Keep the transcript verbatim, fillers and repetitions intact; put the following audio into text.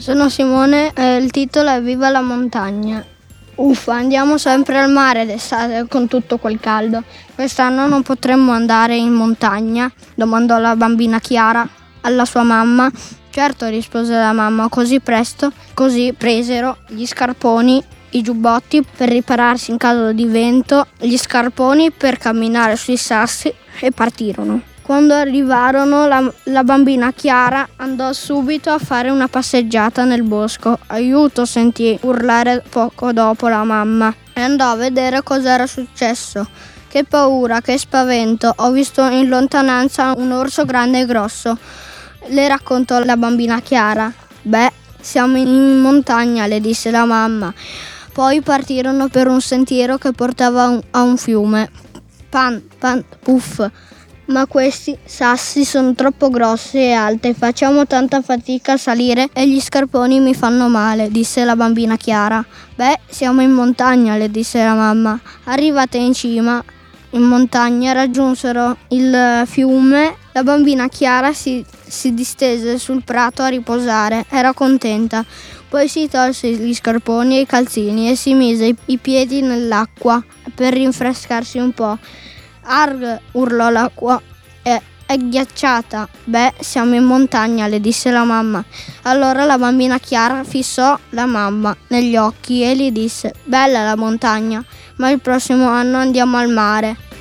Sono Simone e il titolo è Viva la montagna. Uffa, andiamo sempre al mare d'estate con tutto quel caldo. Quest'anno non potremmo andare in montagna? Domandò la bambina Chiara alla sua mamma. Certo, rispose la mamma, così presto. Così presero gli scarponi, i giubbotti per ripararsi in caso di vento, gli scarponi per camminare sui sassi e partirono. Quando arrivarono, la, la bambina Chiara andò subito a fare una passeggiata nel bosco. Aiuto, sentì urlare poco dopo la mamma e andò a vedere cos'era successo. Che paura, che spavento, ho visto in lontananza un orso grande e grosso, le raccontò la bambina Chiara. Beh, siamo in montagna, le disse la mamma. Poi partirono per un sentiero che portava a un fiume. Pan, pan, puff. Ma questi sassi sono troppo grossi e alti, facciamo tanta fatica a salire e gli scarponi mi fanno male, disse la bambina Chiara. Beh, siamo in montagna, le disse la mamma. Arrivate in cima, in montagna, raggiunsero il fiume. La bambina Chiara si, si distese sul prato a riposare, era contenta. Poi si tolse gli scarponi e i calzini e si mise i, i piedi nell'acqua per rinfrescarsi un po'. Arg, urlò l'acqua, è, è ghiacciata. Beh, siamo in montagna, le disse la mamma. Allora la bambina Chiara fissò la mamma negli occhi e gli disse: bella la montagna, ma il prossimo anno andiamo al mare.